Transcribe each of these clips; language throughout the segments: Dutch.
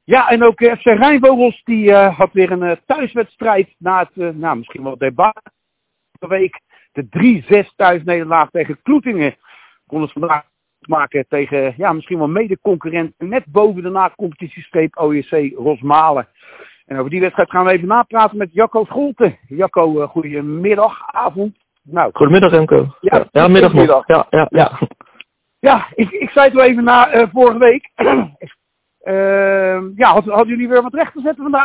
Ja, en ook FC Rijnvogels, die had weer een thuiswedstrijd na het, misschien wel debat van de week. De 3-6 thuisnederlaag tegen Kloetingen. Konden ze vandaag maken tegen, misschien wel mede-concurrent net boven de na-competitiestreep OJC Rosmalen. En over die wedstrijd gaan we even napraten met Jacco Scholten. Jacco, goedemiddag, avond. Nou, goedemiddag Remco. Ja, middag nog. Ja, ik zei het wel even na vorige week. Hadden jullie weer wat recht te zetten vandaag?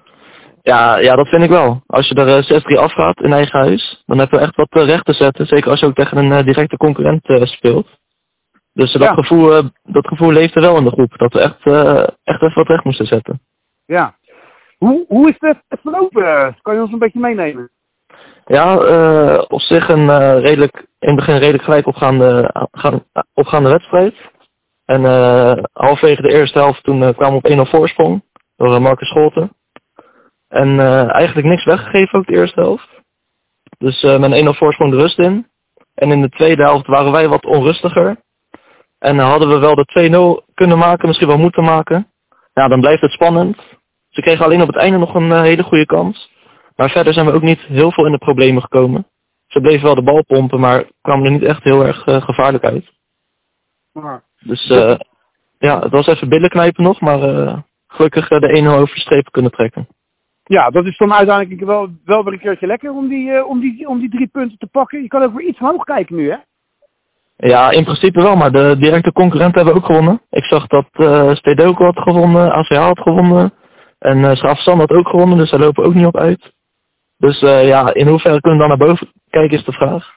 Ja, dat vind ik wel. Als je er 6-3 afgaat in eigen huis, dan heb je echt wat recht te zetten. Zeker als je ook tegen een directe concurrent speelt. Dus dat gevoel leeft er wel in de groep. Dat we echt even wat recht moesten zetten. Ja. Hoe is het verlopen? Kan je ons een beetje meenemen? Ja, op zich in het begin redelijk gelijk opgaande wedstrijd. En halverwege de eerste helft toen kwamen we op 1-0 voorsprong door Marcus Scholten. En eigenlijk niks weggegeven ook de eerste helft. Dus met 1-0 voorsprong de rust in. En in de tweede helft waren wij wat onrustiger. En hadden we wel de 2-0 kunnen maken, misschien wel moeten maken. Ja, dan blijft het spannend. Ze kregen alleen op het einde nog een hele goede kans. Maar verder zijn we ook niet heel veel in de problemen gekomen. Ze bleven wel de bal pompen, maar kwamen er niet echt heel erg gevaarlijk uit. Dus het was even billen knijpen nog, maar gelukkig de 1-0 over de streep kunnen trekken. Ja, dat is dan uiteindelijk wel weer een keertje lekker om die 3 punten te pakken. Je kan ook weer iets hoog kijken nu, hè? Ja, in principe wel, maar de directe concurrenten hebben ook gewonnen. Ik zag dat Stedoco had gewonnen, ACH had gewonnen en Schaafsand had ook gewonnen, dus daar lopen we ook niet op uit. Dus in hoeverre kunnen we dan naar boven kijken is de vraag.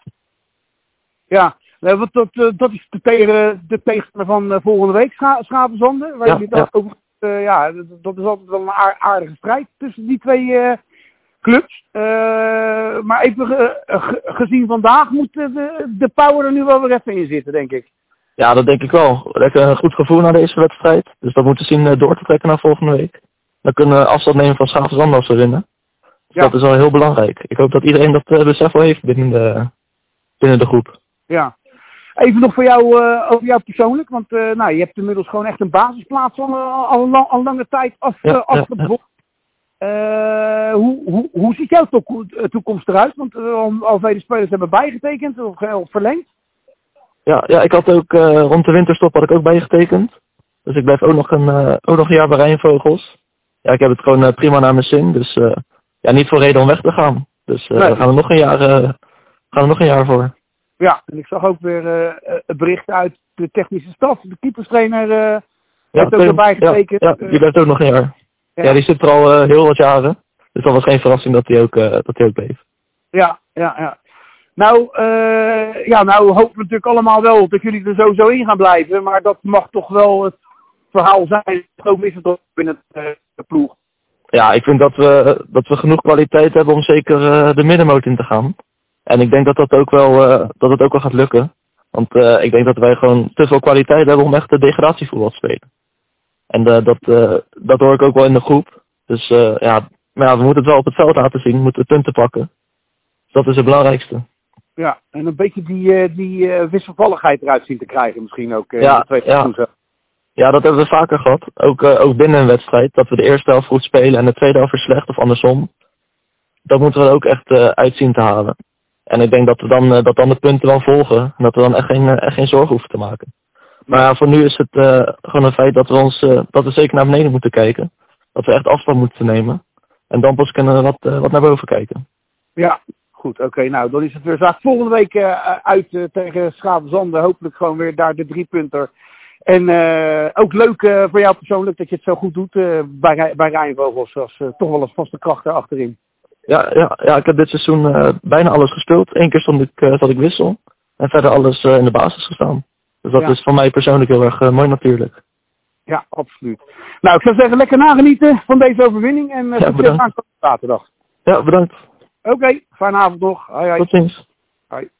Ja, dat is de tegenstander van volgende week, Schaafsand. Waar jullie dat over... dat is altijd wel een aardige strijd tussen die twee clubs. Maar even gezien vandaag moet de power er nu wel weer even in zitten, denk ik. Ja, dat denk ik wel. Lekker een goed gevoel na deze wedstrijd. Dus dat moeten we zien door te trekken naar volgende week. Dan kunnen we afstand nemen van Schaafsand als we winnen. Dus dat is wel heel belangrijk. Ik hoop dat iedereen dat besef wel heeft binnen de groep. Ja. Even nog voor jou, over jou persoonlijk, want je hebt inmiddels gewoon echt een basisplaats al lange tijd afgedwongen. Hoe ziet jouw toekomst eruit? Want al vele spelers hebben bijgetekend of verlengd. Ja, ik had ook rond de winterstop had ik ook bijgetekend. Dus ik blijf ook nog een jaar bij Rijnvogels. Ja, ik heb het gewoon prima naar mijn zin, dus niet voor reden om weg te gaan. Dus daar gaan we nog een jaar voor. Ja, en ik zag ook weer het bericht uit de technische staf. De keeperstrainer heeft ook erbij getekend. Ja, die blijft ook nog een jaar. Ja, die zit er al heel wat jaren. Dus dat was geen verrassing dat hij ook bleef. Ja. Nou hopen we natuurlijk allemaal wel dat jullie er sowieso in gaan blijven. Maar dat mag toch wel het verhaal zijn. Ook is het toch binnen de ploeg. Ja, ik vind dat we genoeg kwaliteit hebben om zeker de middenmoot in te gaan. En ik denk dat het ook wel gaat lukken. Want ik denk dat wij gewoon te veel kwaliteit hebben om echt de degradatievoetbal te spelen. En dat hoor ik ook wel in de groep. Dus we moeten het wel op het veld laten zien. We moeten punten pakken. Dus dat is het belangrijkste. Ja, en een beetje die wisselvalligheid eruit zien te krijgen misschien ook. In de tweede seizoen. Ja, dat hebben we vaker gehad. Ook binnen een wedstrijd. Dat we de eerste helft goed spelen en de tweede helft weer slecht of andersom. Dat moeten we er ook echt uit zien te halen. En ik denk dat we dan de punten wel volgen. En dat we dan echt geen zorgen hoeven te maken. Maar voor nu is het gewoon een feit dat we zeker naar beneden moeten kijken. Dat we echt afstand moeten nemen. En dan pas kunnen we wat naar boven kijken. Ja, goed. Oké, nou dan is het weer zaak. Volgende week uit tegen Schaafsand. Hopelijk gewoon weer daar de 3-punter. En ook leuk voor jou persoonlijk dat je het zo goed doet bij Rijnvogels. Als toch wel een vaste kracht achterin. Ja, ik heb dit seizoen bijna alles gespeeld. 1 keer zat ik wissel. En verder alles in de basis gestaan. Dus dat is voor mij persoonlijk heel erg mooi natuurlijk. Ja, absoluut. Nou, ik zou zeggen lekker nagenieten van deze overwinning. En succes aankomende zaterdag. Ja, bedankt. Oké, fijne avond nog. Hoi. Tot ziens. Hoi.